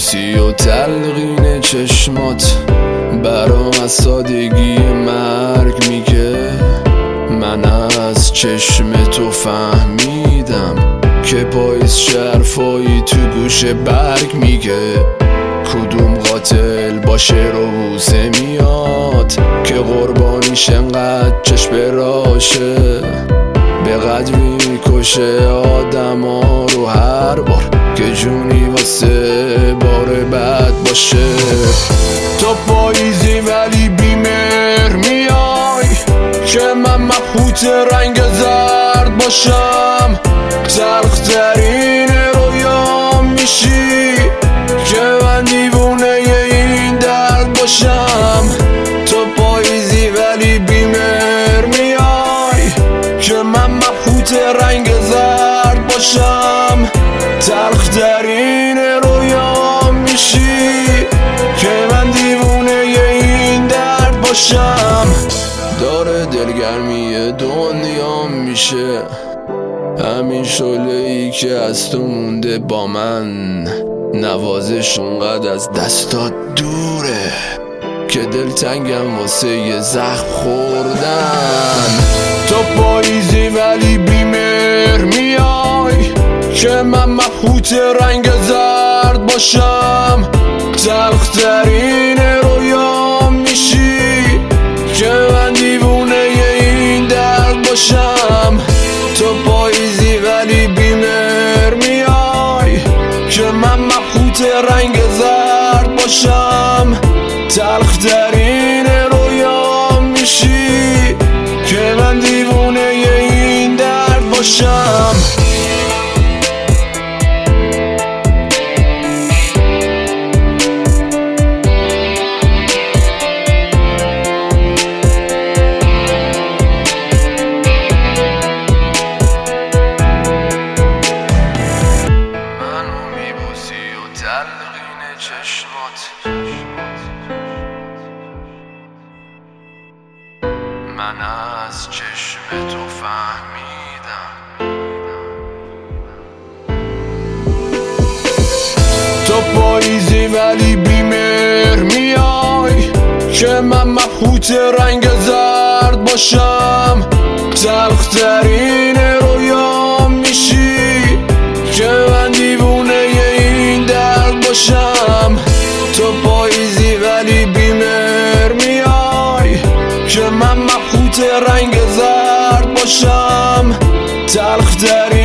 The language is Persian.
میبوسی و تلقین چشمات برام از سادگی مرگ میگه. من از چشم تو فهمیدم که پاییز شرفایی تو گوش برگ میگه. کدوم قاتل با شعر و بوسه میاد که قربانیش انقدر چشم براشه. به قدری کشه آدم ها رو هر بار که جونی واسه بار بد باشه. تو پاییزی ولی بیمهر میای که من مبهوت رنگ زرد باشم. تلخترین رویام میشی که من دیوونه این درد باشم. تو پاییزی ولی بیمهر میای که من مبهوت رنگ زرد باشم. تلخترین رویام میشی که من دیوونه این درد باشم. داره دلگرمی دنیا میشه همین شعله‌ای که از تو مونده با من. نوازش اونقدر از دستات دوره که دلتنگم واسه یه زخم خوردن. تو پاییزی ولی بیمهر میای که من مبهوت رنگ زرد باشم. تلخترین رویام میشی که من دیوونه این درد باشم. تو پاییزی ولی بیمهر میای که من مبهوت رنگ زرد باشم. تلخترین رویام میشی که من دیوونه این درد باشم. تلقین چشمات من از چشم تو فهمیدم. تو پاییزی ولی بیمهر میای که من مبهوت رنگ زرد باشم. تلخترین رویام میشی که من دیوونه این درد باشم. تو پاییزی ولی بیمهر میای که من مبهوت رنگ زرد باشم. تلخترین